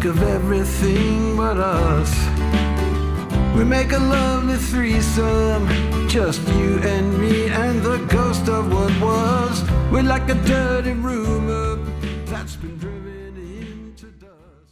of everything but us. We make a lovely threesome, just you and me and the ghost of what was. We're like a dirty rumor that's been driven into dust.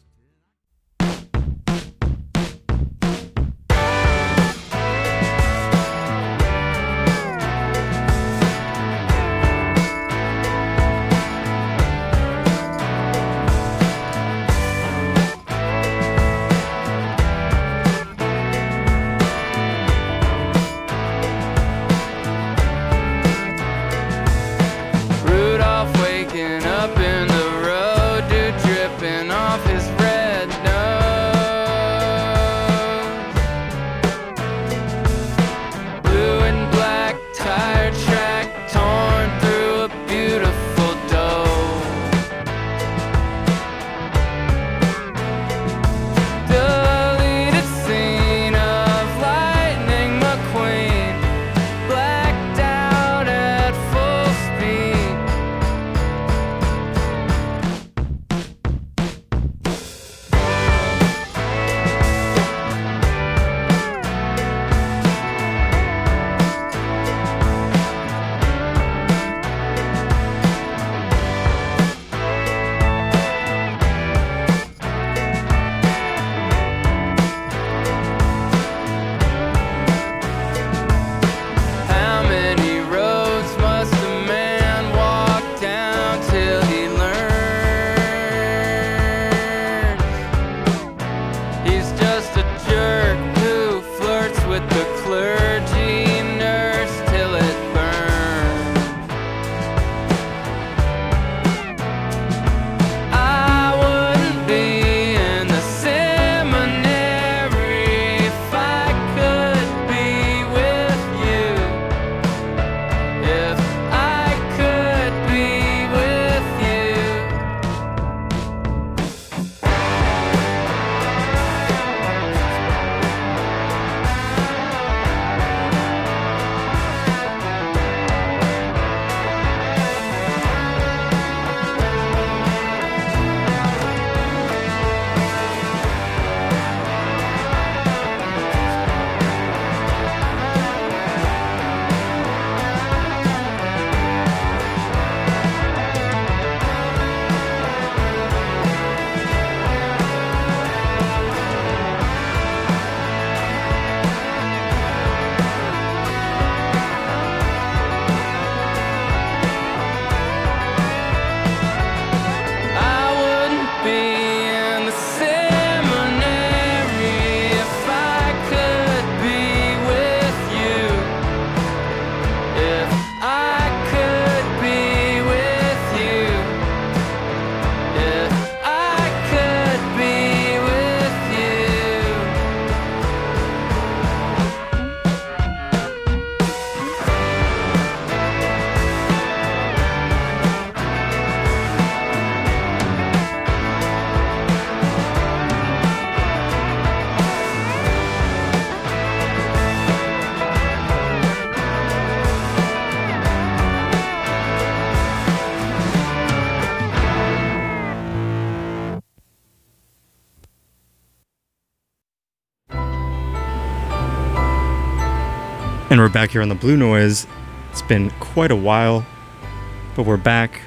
And we're back here on the Blue Noise. It's been quite a while, but we're back.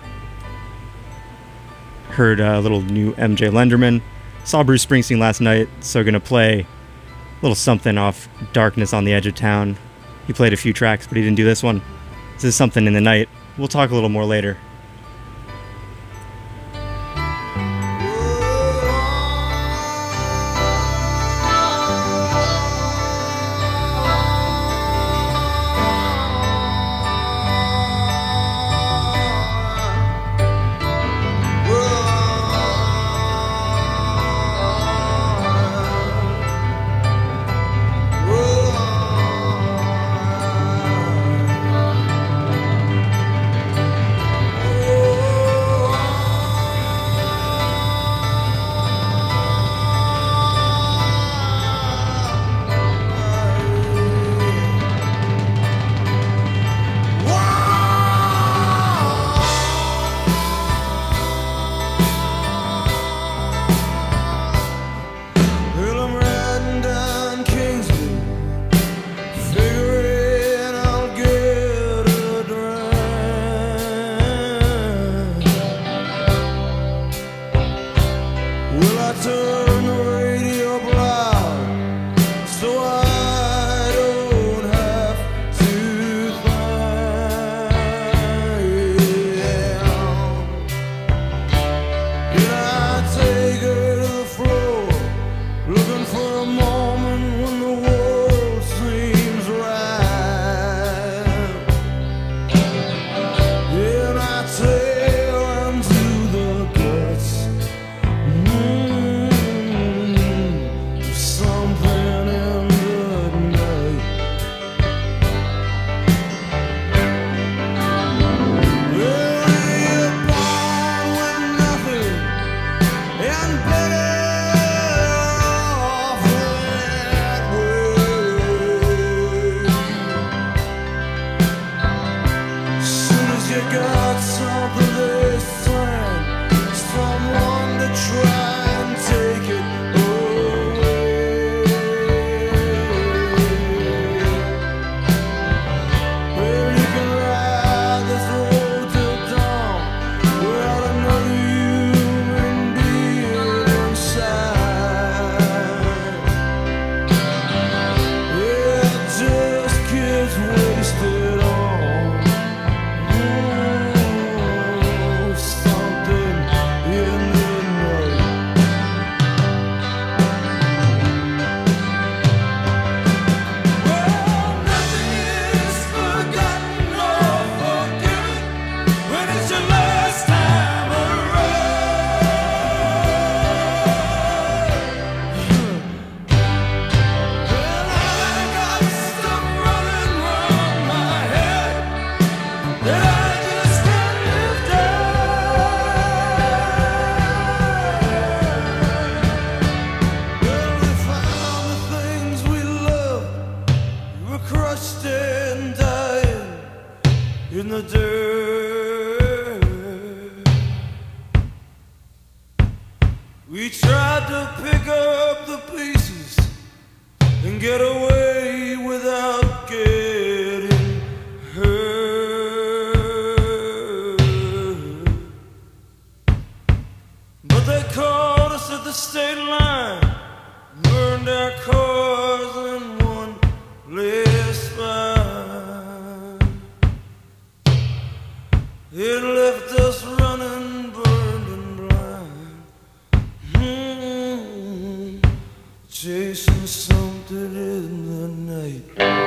Heard a little new MJ Lenderman. Saw Bruce Springsteen last night, so gonna play a little something off Darkness on the Edge of Town. He played a few tracks, but he didn't do this one. This is Something in the Night. We'll talk a little more later. got something they send, someone to try and take it away. Well, you can ride this road till dawn without another human being inside. Yeah, just kids wasted on something in the night. Well, nothing is forgotten or forgiven when it's your last time around. Well, I got stuff running round my head that I just can't lift up. Well, we found the things we loved, we were crushed and dying in the dirt. We tried to pick up the pieces and get away without getting hurt. But they caught us at the state line, burned our cars in one last spine. It left us running, burned and blind, chasing something in the night.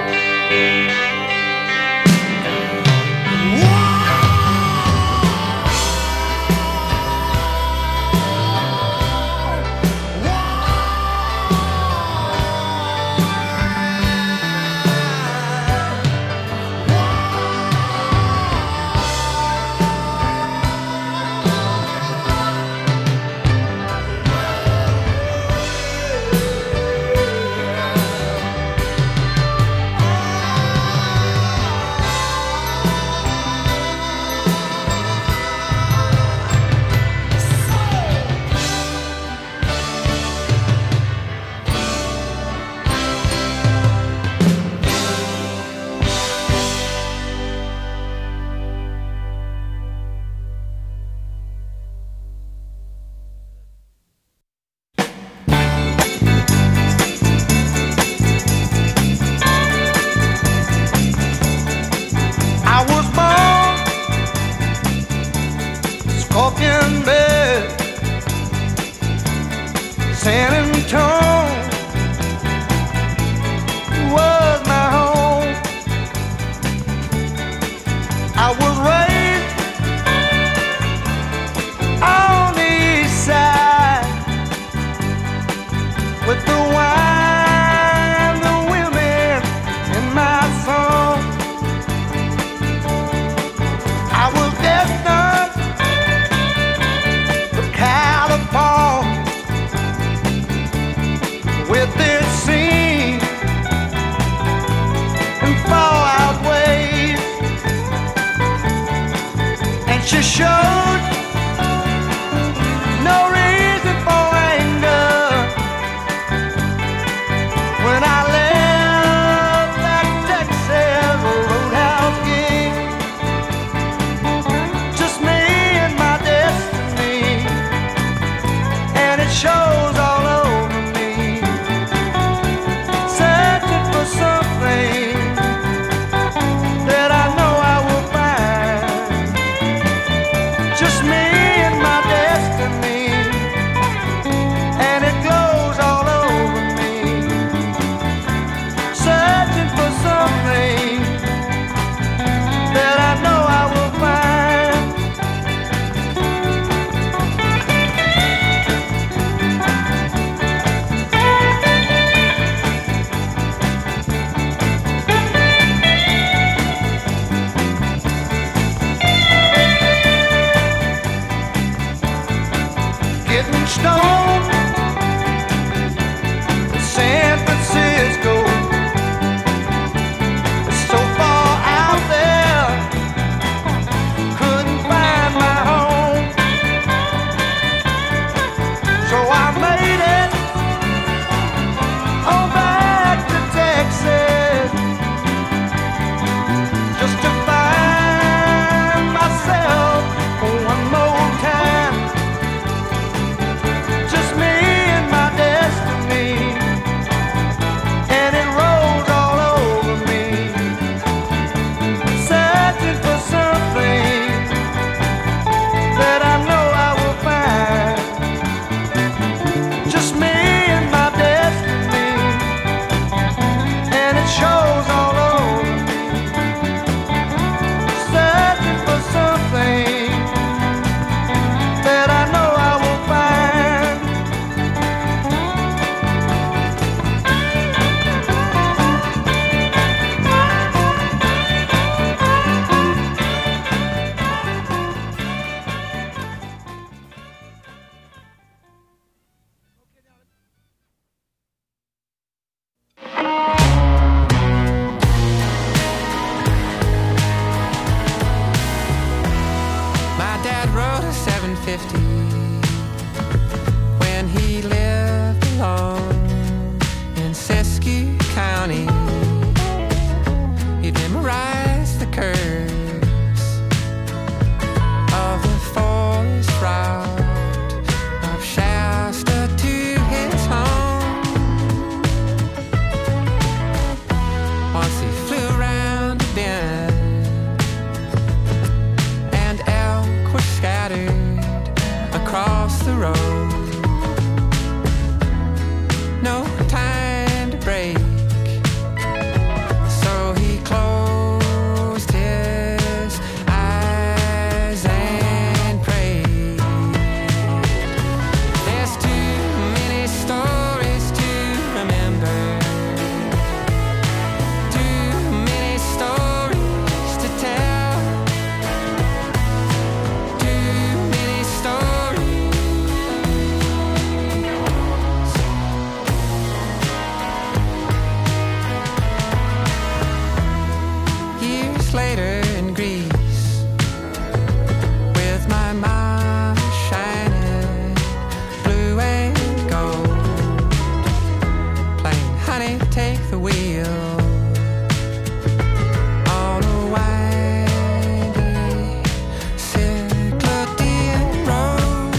I was born Scorpion Bed, San Antonio was my home. I was raised on the east side with the wine, the women in my song. I was destined for California with this scene and fallout waves, and she showed no reason for anger when I left that Texas roadhouse gig. Just me and my destiny, and it shows all over me. Searching for something that I know I will find. 50 when he lived alone in Siskiyou County. He'd memorized the curves of the forest route of Shasta to his home. Once he flew around a bend and elk were scattered across the road. No time to break, so he closed his eyes and prayed. There's too many stories to remember, too many stories to tell, too many stories. Years later in Greece, with my mom shining blue and gold, playing Honey, Take the Wheel on a windy Cyclopean road,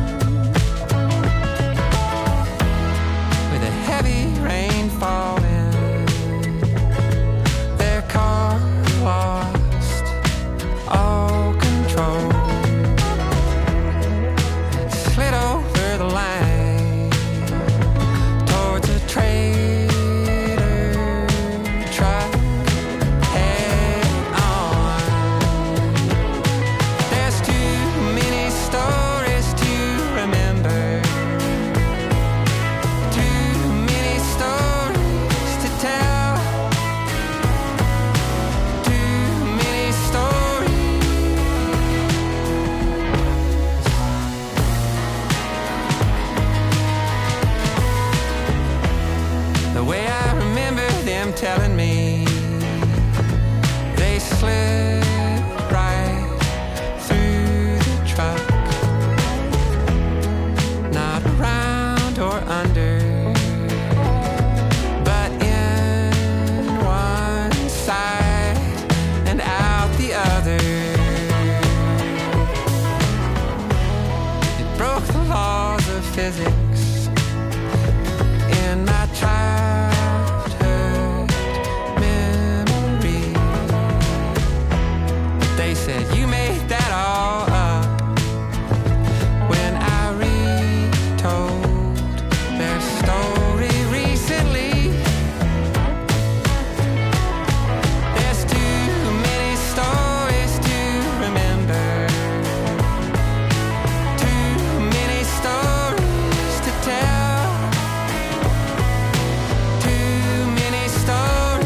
with a heavy rain falling. Their car lost all control and slid over the line towards a trailer truck head on. There's too many stories to remember, too many stories to tell, too many stories. The way I remember them telling me, they slipped right through the truck, not around or under, but in one side and out the other. It broke the laws of physics in my childhood memory. They said you made that all up when I retold their story recently. There's too many stories to remember, too many stories to tell, too many stories.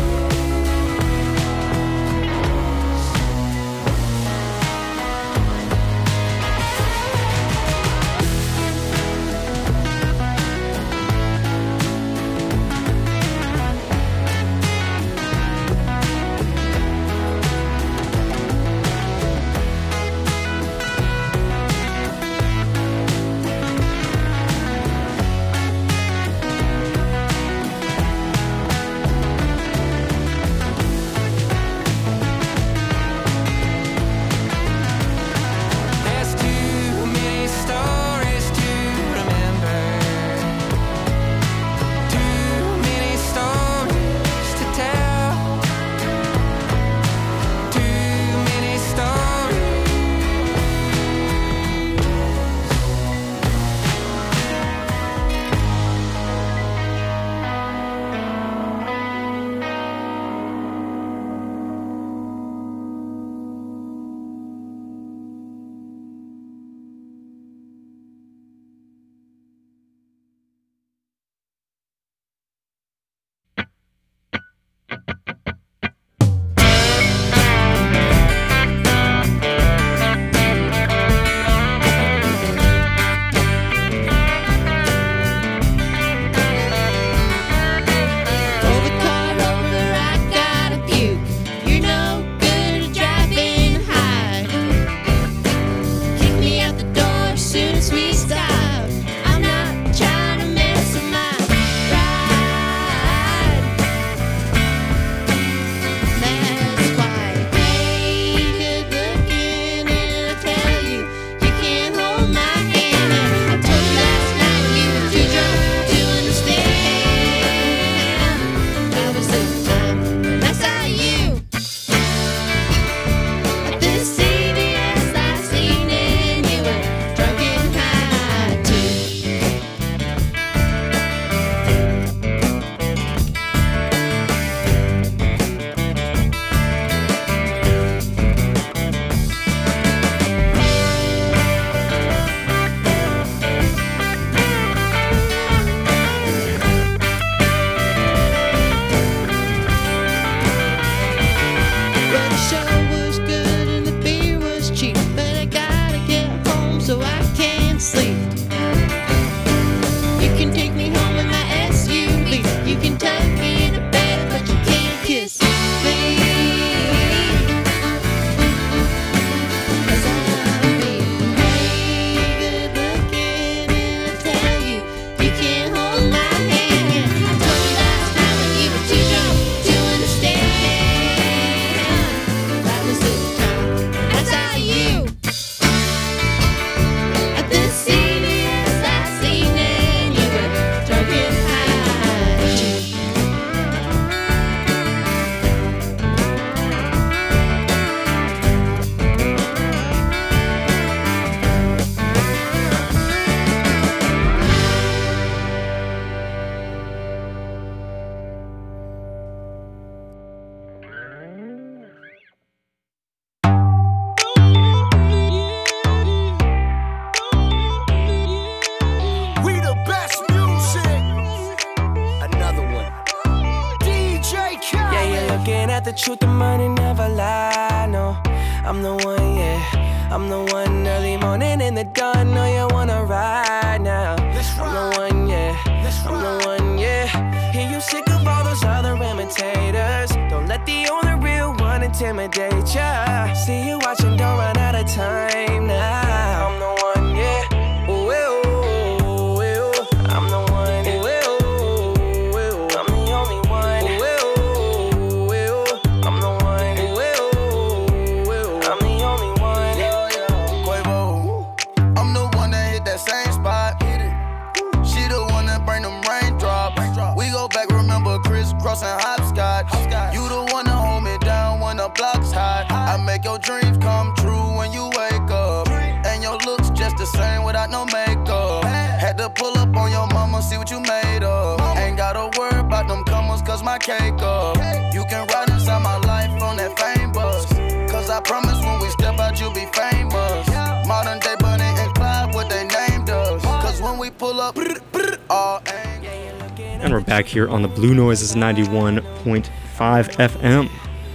truth, the money never lie, no. I'm the one, yeah. I'm the one early morning in the dawn. Know you wanna ride now. I'm the one, yeah. I'm the one, yeah. Hear you sick of all those other imitators. Don't let the only real one intimidate ya. See you watching, don't run out of time now. I'm the one, yeah. Ooh, ooh, ooh. I'm the one, ooh, ooh, ooh. I'm the only one, ooh, ooh, ooh. I'm the one, ooh, ooh, ooh. I'm the only one. Quavo, I'm the one that hit that same spot. She the one that bring them raindrops. We go back, remember crisscross and hopscotch. You the one that hold me down when the block's hot. I make your dreams come true when you wake up. And your looks just the same without no makeup. Had to pull up on your mama, see what you made of. Ain't gotta worry about them comers, cause my cake up. You can ride inside my life on that fame bus. Cause I promise when we step out, you'll be famous. Modern day Bonnie and Clyde, what they named us. Cause when we pull up, all aim. And we're back here on the Blue Noises 91.5 FM.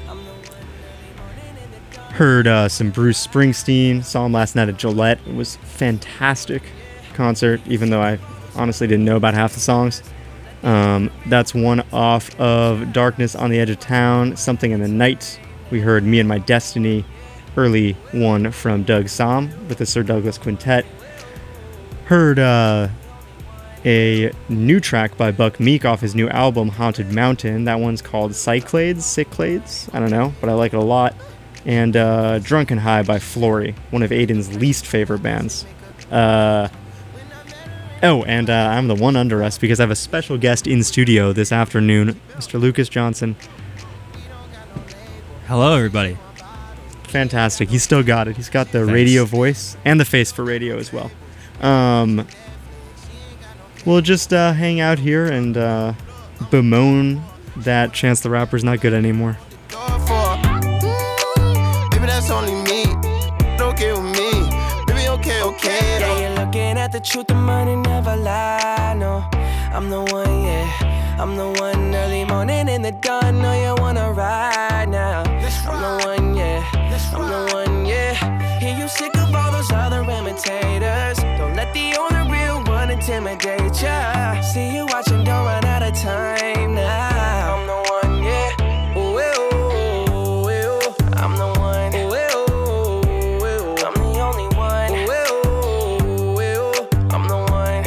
Heard some Bruce Springsteen, saw him last night at Gillette. It was a fantastic concert, even though I honestly didn't know about half the songs. That's one off of Darkness on the Edge of Town, Something in the Night. We heard Me and My Destiny, early one from Doug Somm with the Sir Douglas Quintet. Heard a new track by Buck Meek off his new album, Haunted Mountain. That one's called Cyclades? I don't know, but I like it a lot. And Drunken High by Flory, one of Aiden's least favorite bands. I'm the one under us because I have a special guest in studio this afternoon, Mr. Lucas Johnson. Hello, everybody. Fantastic. He's still got it. He's got the radio voice and the face for radio as well. We'll just hang out here and bemoan that Chance the Rapper's not good anymore. Baby, that's only me. Okay with me. Baby, okay. Yeah, you're looking at the truth, the money never lie, no. I'm the one, yeah. I'm the one early morning in the dawn. Know you wanna ride now. I'm the one, yeah. I'm the one, yeah. Hear you sick of all those other imitators. Don't let the only real one intimidate ya. See you watching, don't run out of time now. I'm the one, yeah. Ooh, ooh, ooh. I'm the one, ooh, ooh, ooh. I'm the only one, ooh, ooh, ooh. I'm the one,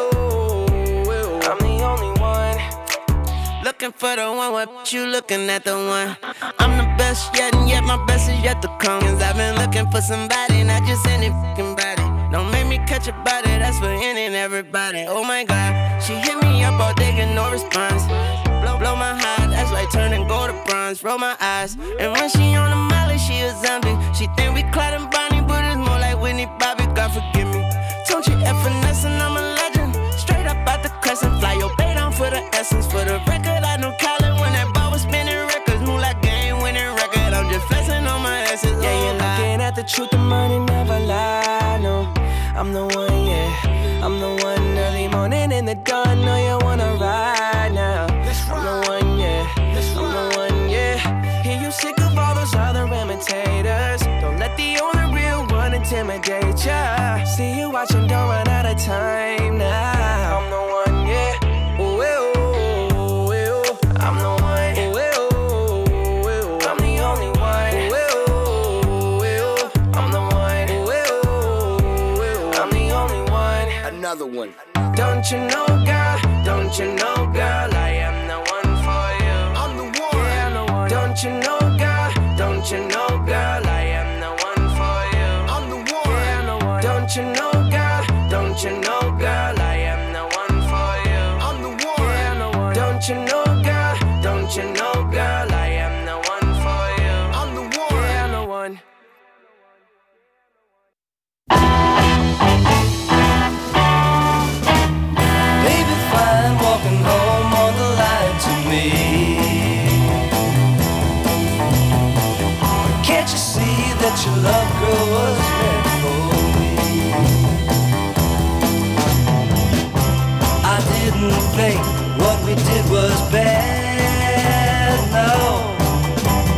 ooh, ooh, ooh. I'm the only one. Looking for the one, what you looking at the one? I'm the best yet, and yet my best is yet to come. Cause I've been looking for somebody, not just any fucking body. Don't make me catch a body, that's for any and everybody. Oh my God, she hit me up all day, get no response. Blow my heart, that's like turning gold to bronze. Roll my eyes, and when she on the molly, she a zombie. She think we Clyde and Bonnie, but it's more like Whitney Bobby. God forgive me. Don't you F finesse, and I'm a legend. Straight up out the crescent, fly your bait on for the essence. For the record, I know Colin when that ball was spinning records. Move like game winning record. I'm just flexing on my essence. Yeah, you're looking at the truth, the money never lie, no. I'm the one, yeah. I'm the one early morning in the dawn. Know you wanna ride now. I'm the one, yeah. I'm the one, yeah. Hear you sick of all those other imitators. Don't let the only real one intimidate ya. See you watching, don't run out of time now. I'm the one, yeah. Ooh, ooh, ooh. I'm the one, ooh, ooh, ooh. I'm the only one, ooh, ooh. I'm the one, ooh, ooh. I'm the only one. Another one. Don't you know, girl? Don't you know, girl? I am the one for you. I'm the one. Yeah, I'm the one. Don't you know, girl? Don't you know, girl? I am the one for you. I'm the one. Yeah, I'm the one. Don't you know, girl? Don't you know, girl? I am the one for you. I'm the one. Yeah, I'm the one. Don't you know, girl? Don't you know, girl? I am the one for you. I'm the one. Yeah, I'm the one. Baby, fine, walking home on the line to me. Can't you see that your love, girl, was meant for me? I didn't think what we did was bad, no.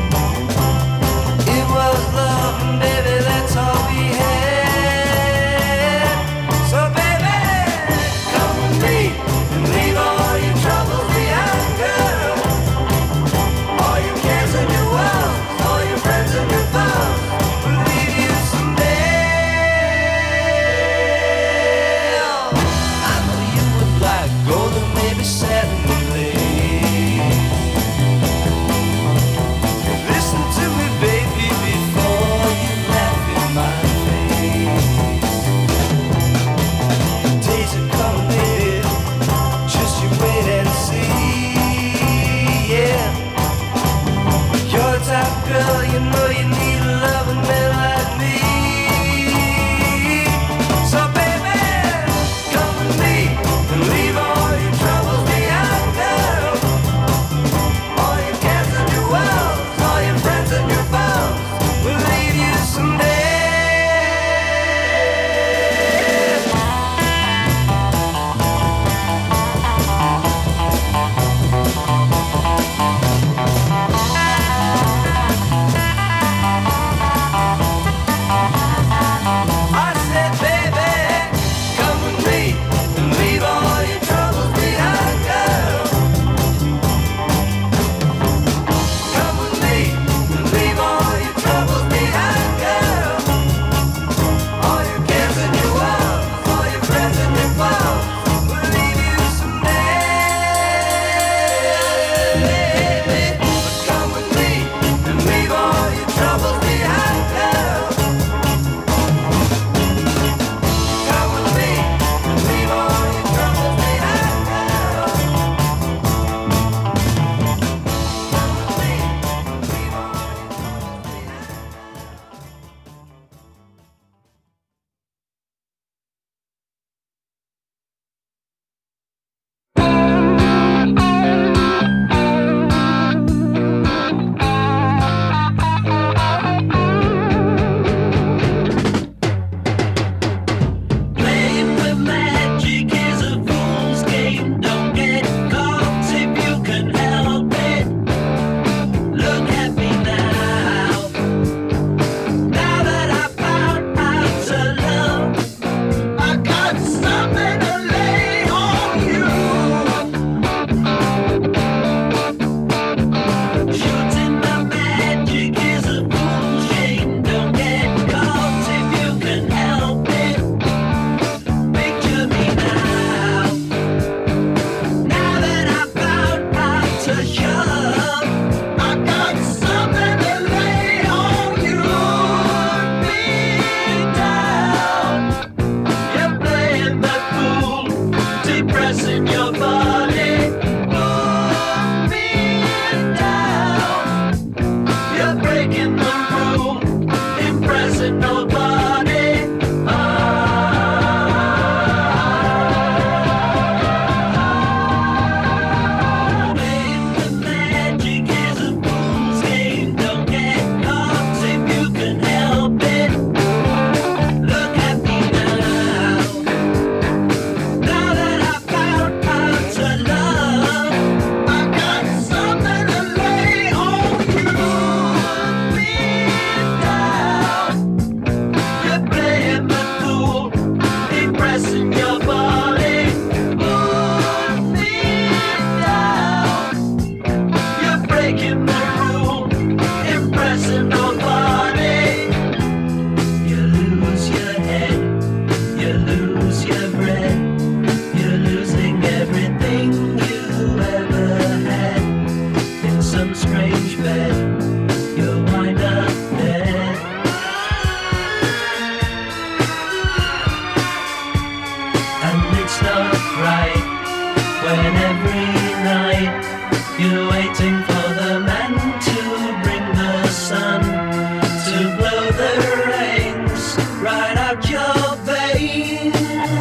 the rains right out your veins.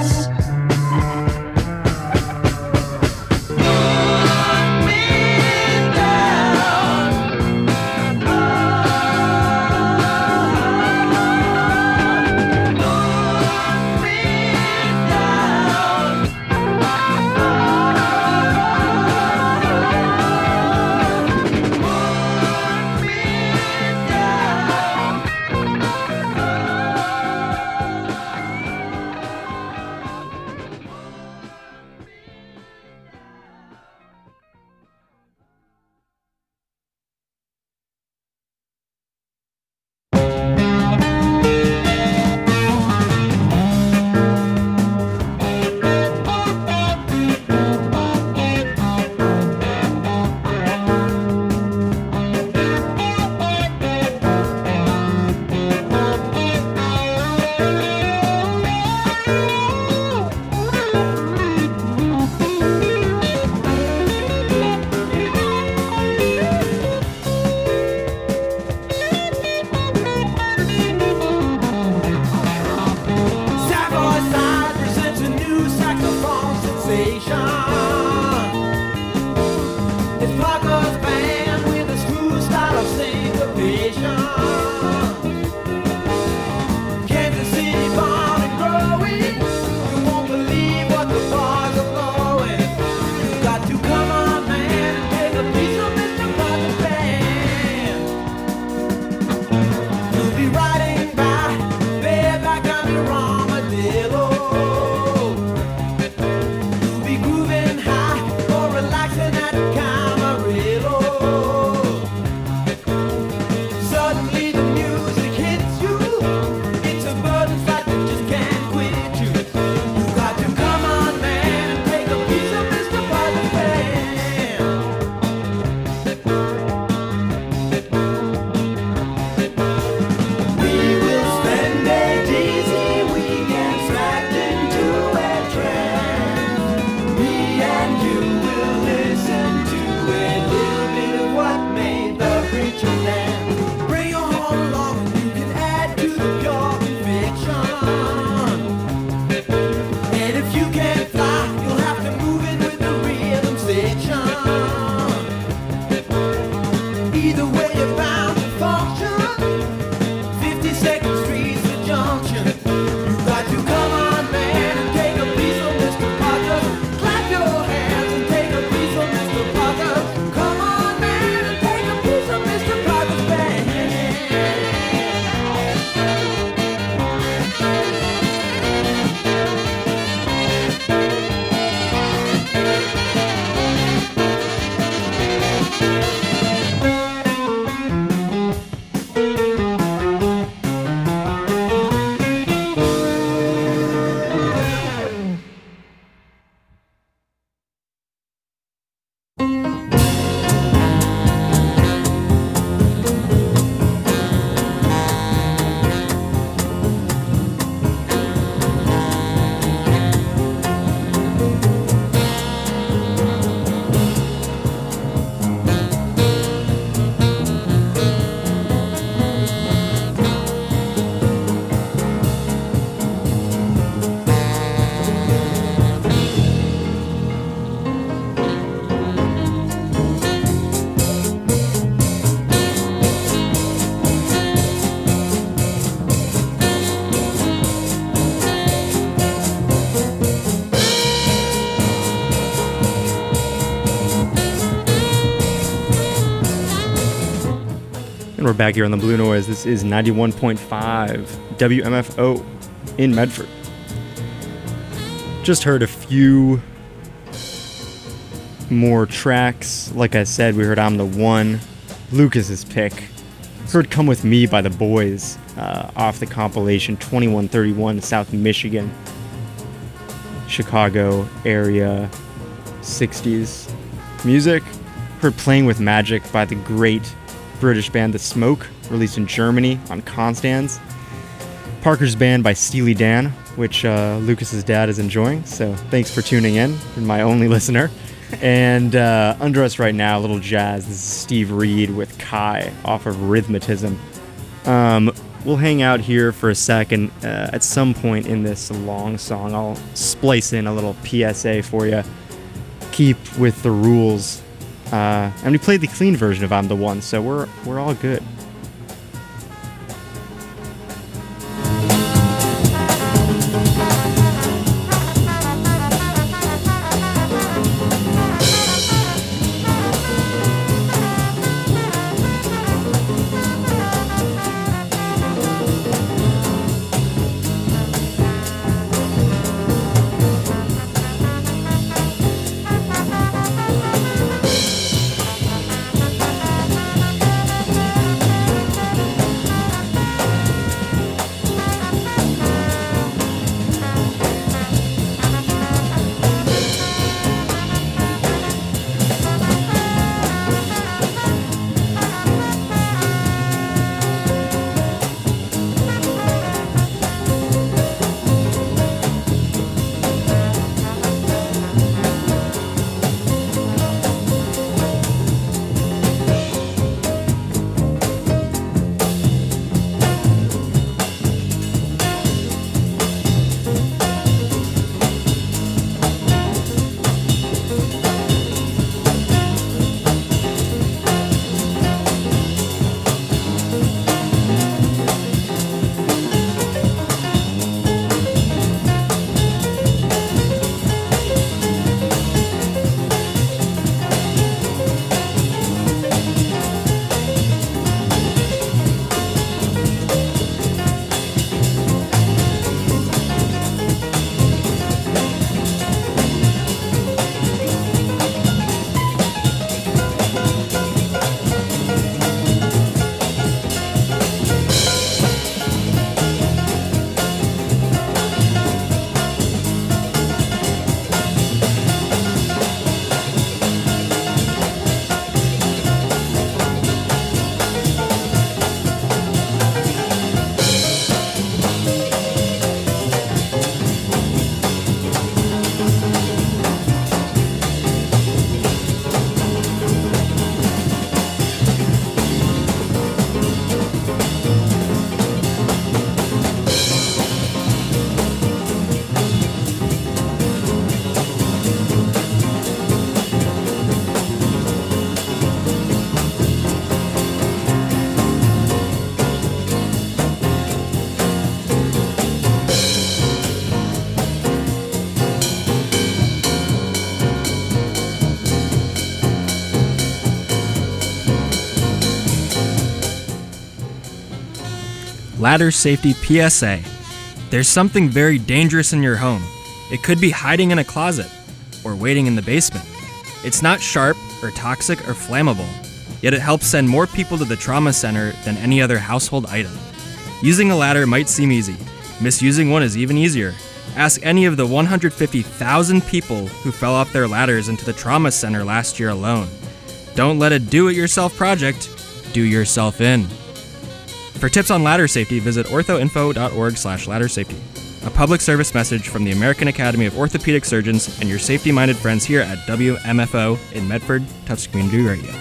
Put me down. Put me down. And we're back here on the Blue Noise. This is 91.5 WMFO in Medford. Just heard a few more tracks. Like I said, we heard I'm the One, Lucas's pick. Heard Come With Me by The Boys off the compilation 2131 South Michigan, Chicago area 60s music. Heard Playing With Magic by the great British band The Smoke, released in Germany on Constans. Parker's Band by Steely Dan, which Lucas's dad is enjoying, so thanks for tuning in. You're my only listener. And under us right now, a little jazz. This is Steve Reed with Kai off of Rhythmatism. We'll hang out here for a second. At some point in this long song, I'll splice in a little PSA for you. Keep with the rules. And we played the clean version of I'm the One, so we're all good. Ladder Safety PSA. There's something very dangerous in your home. It could be hiding in a closet or waiting in the basement. It's not sharp or toxic or flammable, yet it helps send more people to the trauma center than any other household item. Using a ladder might seem easy. Misusing one is even easier. Ask any of the 150,000 people who fell off their ladders into the trauma center last year alone. Don't let a do-it-yourself project do yourself in. For tips on ladder safety, visit orthoinfo.org/laddersafety. A public service message from the American Academy of Orthopedic Surgeons and your safety-minded friends here at WMFO in Medford, Tufts Community Radio.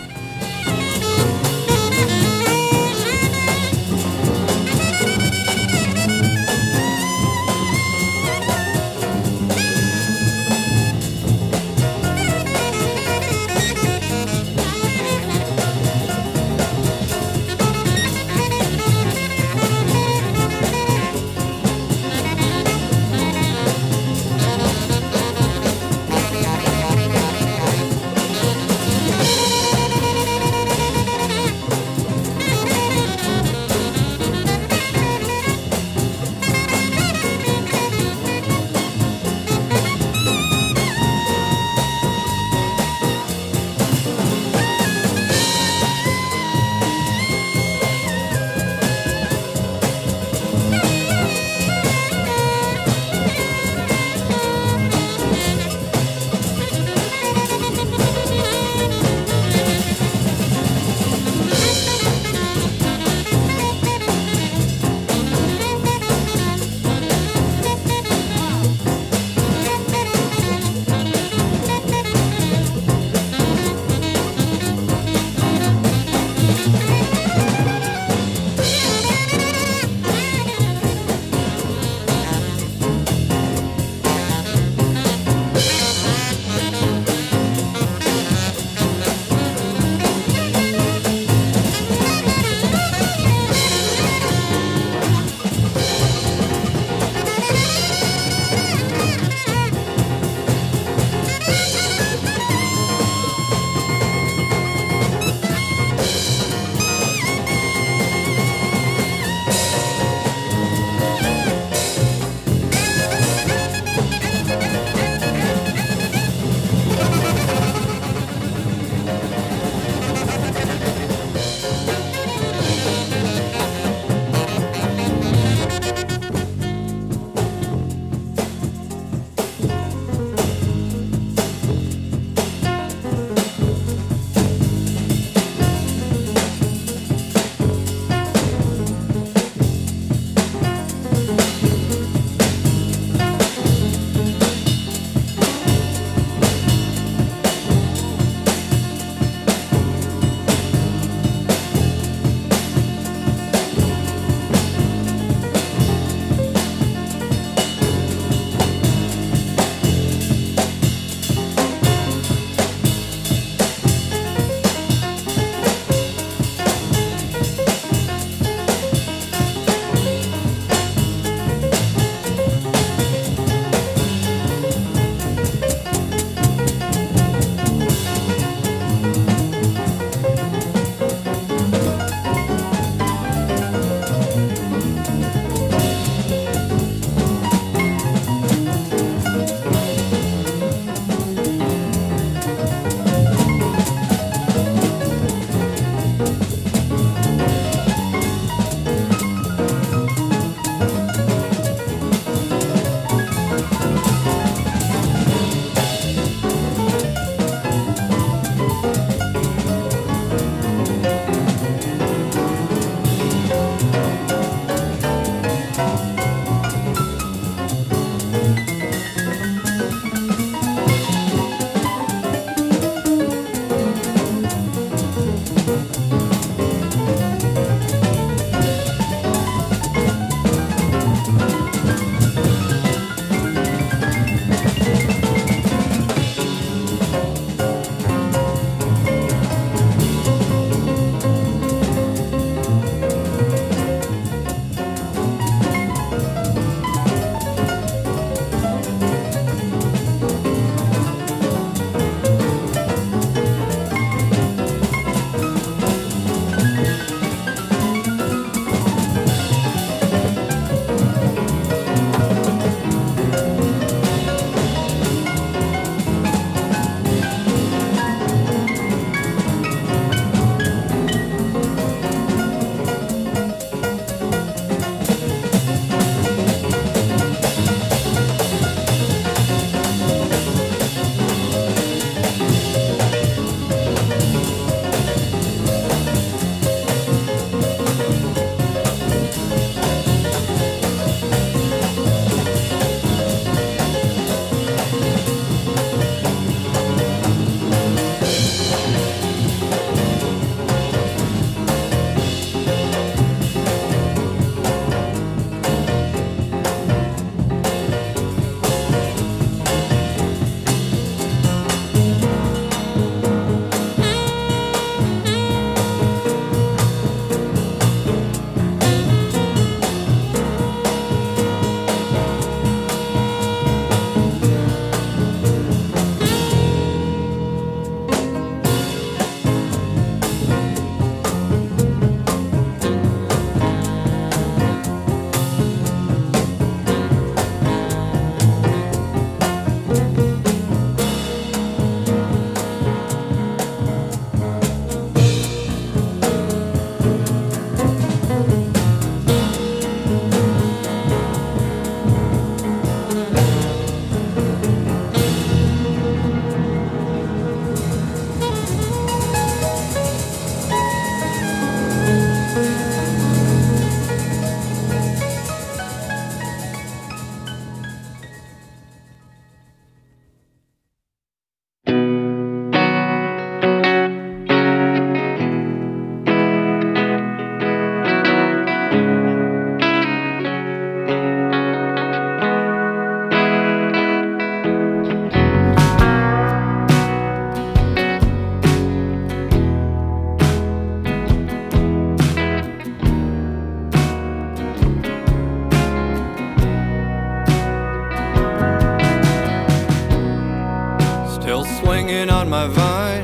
hanging on my vine.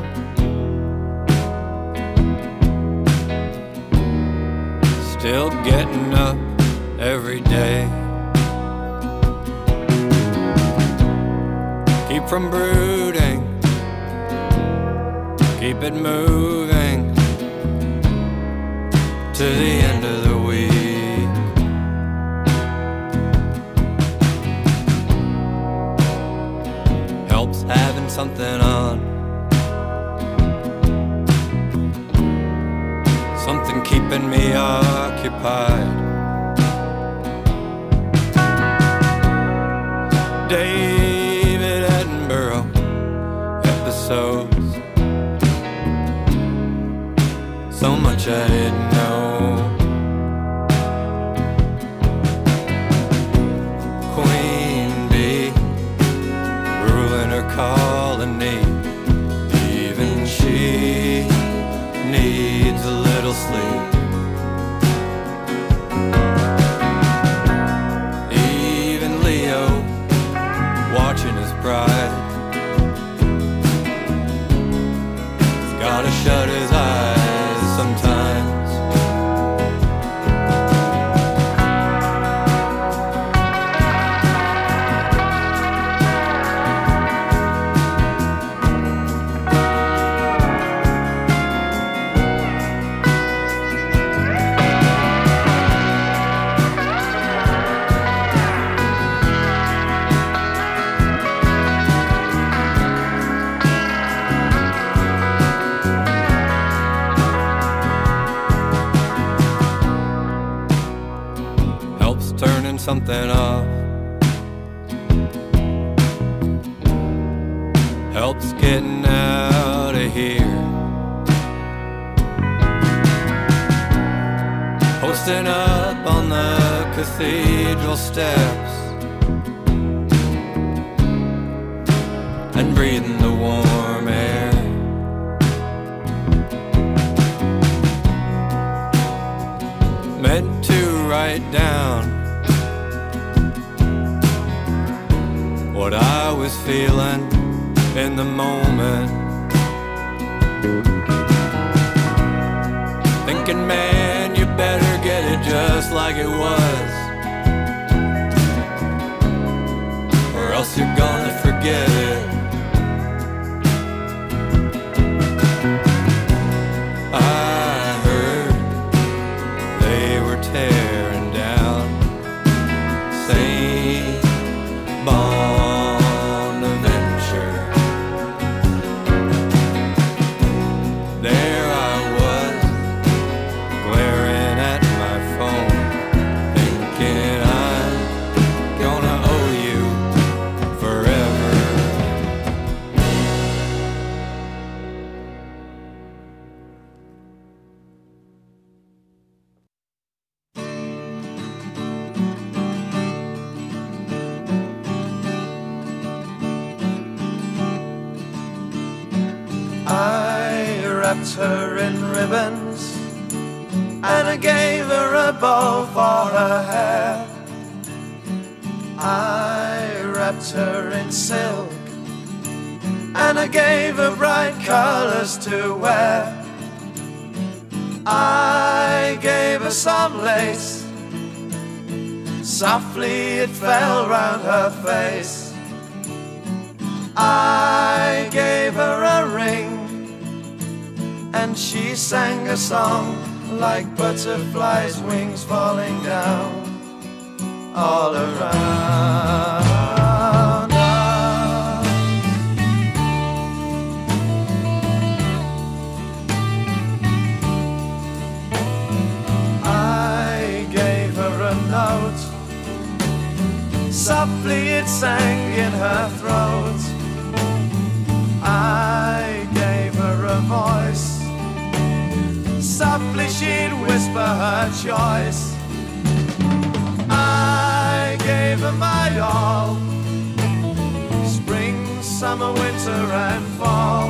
Still getting up every day. Keep from brooding, keep it moving to the end of the week. Helps having something on, something keeping me occupied. David Attenborough episodes, so much I didn't know. Queen bee ruling her colony, even she needs a little sleep. Even Leo watching his bride, he's gotta shut his eyes sometimes. Helps turning something off, helps getting out of here. Posting up on the cathedral steps and breathing the warm air. Meant to write down what I was feeling in the moment. Thinking, man, you better get it just like it was, or else you're gonna forget it. I heard they were tearing down St. Bonaventure. There I was, glaring at my phone, thinking I'm gonna owe you forever. I wrapped her in ribbons and I gave her a bow for her hair. I wrapped her in silk and I gave her bright colors to wear. I gave her some lace, softly it fell round her face. I gave her a ring and she sang a song like butterflies' wings falling down all around us. I gave her a note, softly it sang in her throat. I gave her a voice, softly she'd whisper her choice. I gave her my all, spring, summer, winter and fall.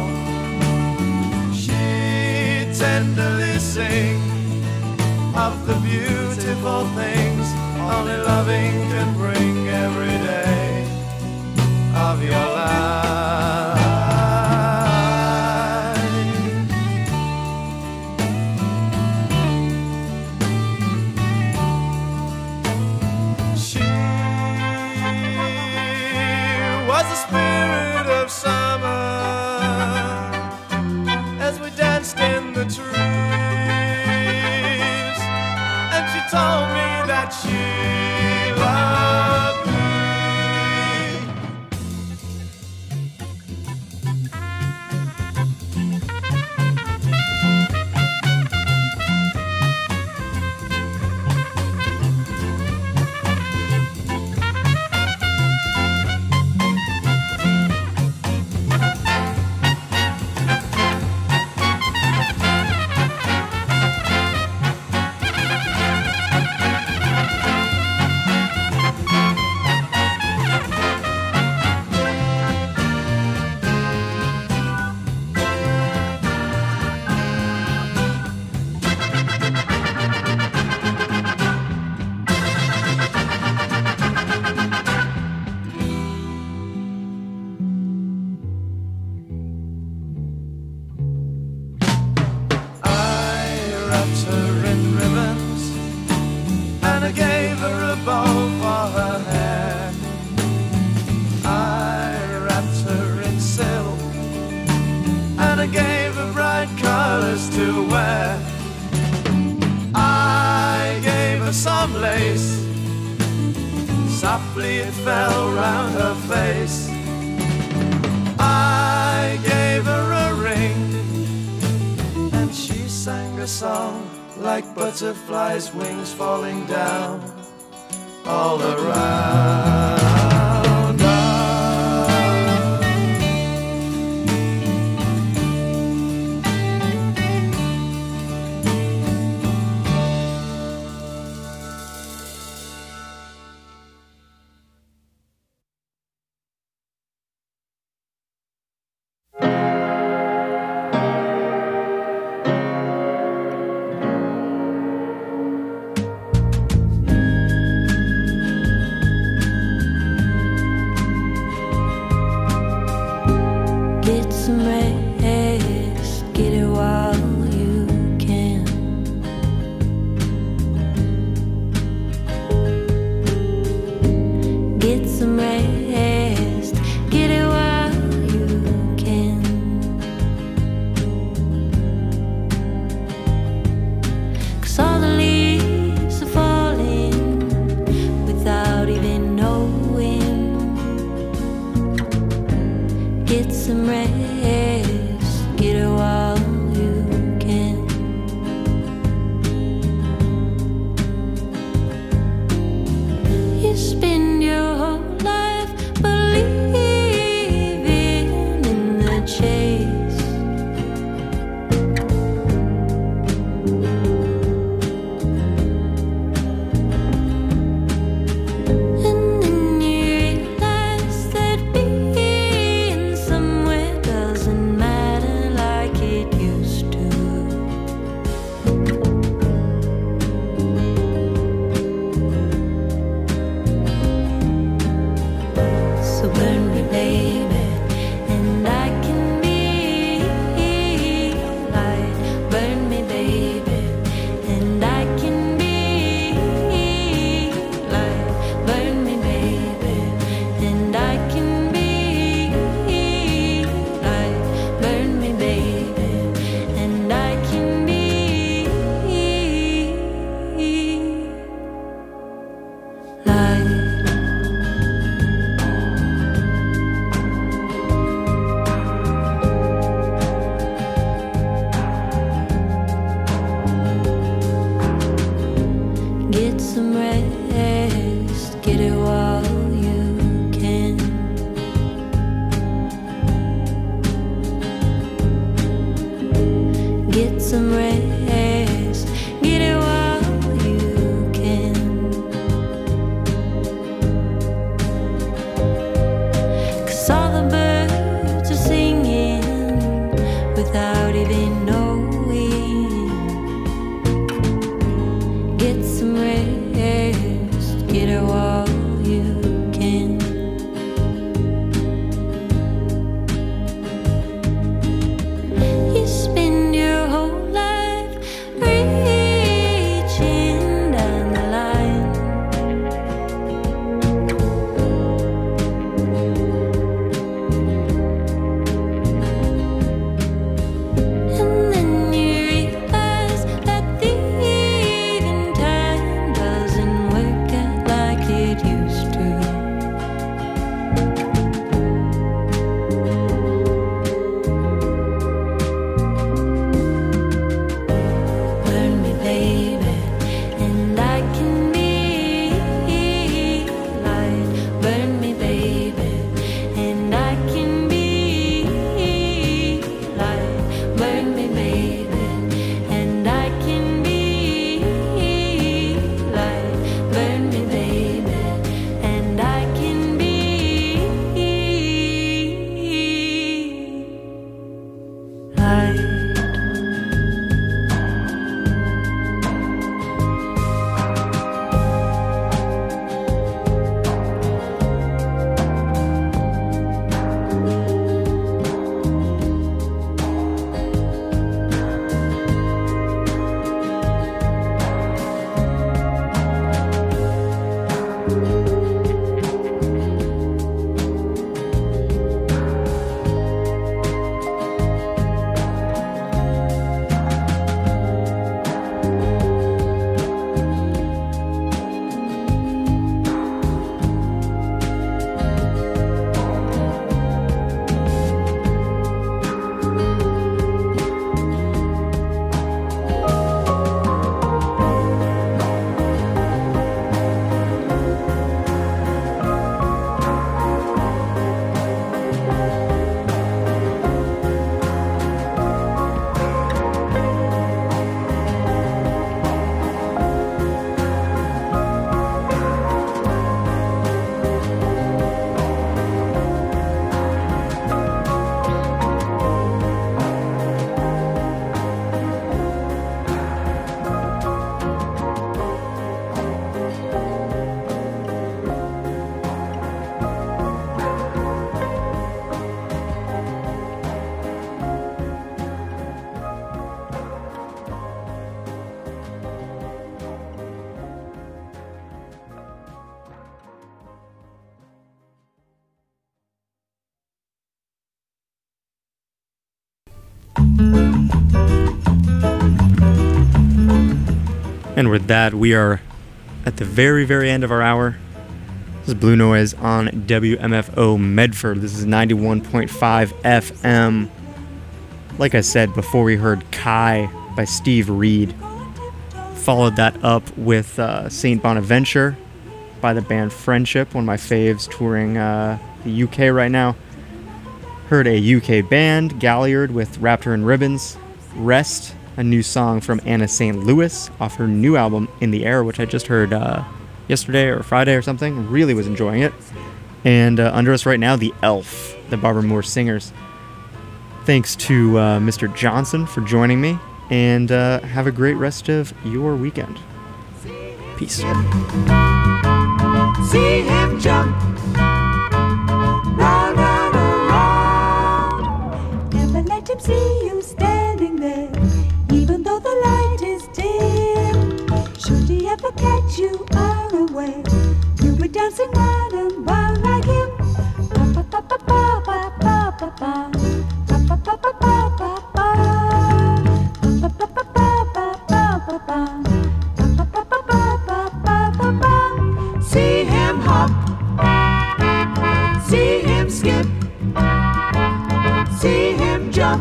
She'd tenderly sing of the beautiful things only loving can bring every day of your life. was the spirit of summer as we danced in the trees, and she told me that she loved me. Softly it fell round her face. I gave her a ring, and she sang a song like butterflies' wings falling down all around. Get some rest, get it while you can. Get some rest, get it while you can. 'Cause all the leaves are falling without even knowing. Get some rest, get it while you can. You spend your whole life believing in the chase. And then you realize that being somewhere doesn't matter like it used to. So burn me, baby, and I can be light. Burn me, baby, and I can be light. Burn me, baby, and I can be light. Burn me, baby, and I can be light. Get some rest, get it while you can. Get some rest, get it while you can. 'Cause all the birds are singing without even knowing. Get some rest, get it while you can. You spend your whole life reaching down the line. And with that, we are at the very, very end of our hour. This is Blue Noise on WMFO Medford. This is 91.5 FM. Like I said before, we heard Kai by Steve Reed. Followed that up with Saint Bonaventure by the band Friendship, one of my faves touring the UK right now. Heard a UK band, Galliard, with Raptor and Ribbons. Rest, a new song from Anna St. Louis off her new album In the Air, which I just heard yesterday or Friday or something. Really was enjoying it. And under us right now, The Elf, the Barbara Moore Singers. Thanks to Mr. Johnson for joining me, and have a great rest of your weekend. Peace. See him jump round and around. Never let him see you standing there, even though the light is dim. Should he ever catch you unaware, you'll be dancing round and round like him. Pa pa pa pa pa pa pa pa. Pa pa pa pa pa pa. Pa pa pa pa pa pa pa pa. See him hop, see him skip, see him jump,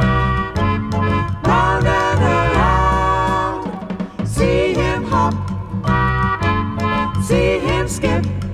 round and around. See him hop, see him skip.